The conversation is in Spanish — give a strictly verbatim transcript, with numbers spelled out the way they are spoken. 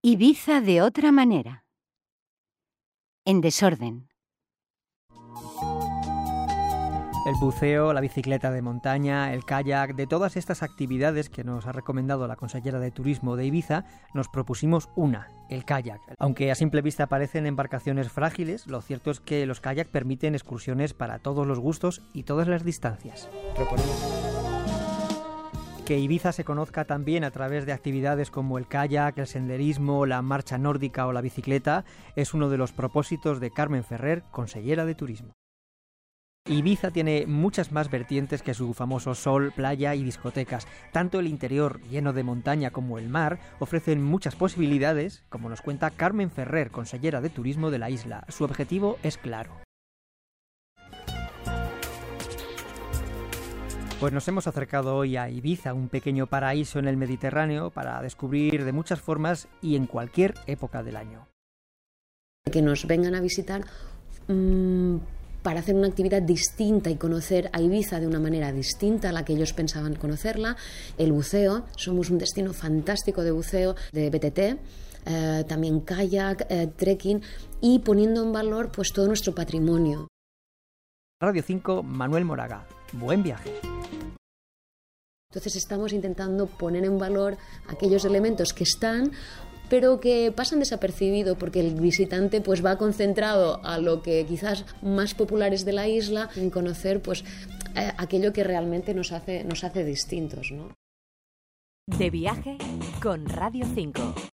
Ibiza de otra manera. En desorden. El buceo, la bicicleta de montaña, el kayak, de todas estas actividades que nos ha recomendado la consellera de Turismo de Ibiza, nos propusimos una, el kayak. Aunque a simple vista parecen embarcaciones frágiles, lo cierto es que los kayak permiten excursiones para todos los gustos y todas las distancias. Proponemos que Ibiza se conozca también a través de actividades como el kayak, el senderismo, la marcha nórdica o la bicicleta, es uno de los propósitos de Carmen Ferrer, consellera de Turismo. Ibiza tiene muchas más vertientes que su famoso sol, playa y discotecas. Tanto el interior, lleno de montaña, como el mar ofrecen muchas posibilidades, como nos cuenta Carmen Ferrer, consellera de Turismo de la isla. Su objetivo es claro. Pues nos hemos acercado hoy a Ibiza, un pequeño paraíso en el Mediterráneo, para descubrir de muchas formas y en cualquier época del año. Que nos vengan a visitar mmm, para hacer una actividad distinta y conocer a Ibiza de una manera distinta a la que ellos pensaban conocerla. El buceo, somos un destino fantástico de buceo, de B T T, eh, también kayak, eh, trekking, y poniendo en valor pues todo nuestro patrimonio. Radio cinco, Manuel Moraga. Buen viaje. Entonces estamos intentando poner en valor aquellos elementos que están, pero que pasan desapercibidos porque el visitante pues va concentrado a lo que quizás más popular es de la isla, en conocer pues eh, aquello que realmente nos hace, nos hace distintos, ¿no? De viaje con Radio cinco.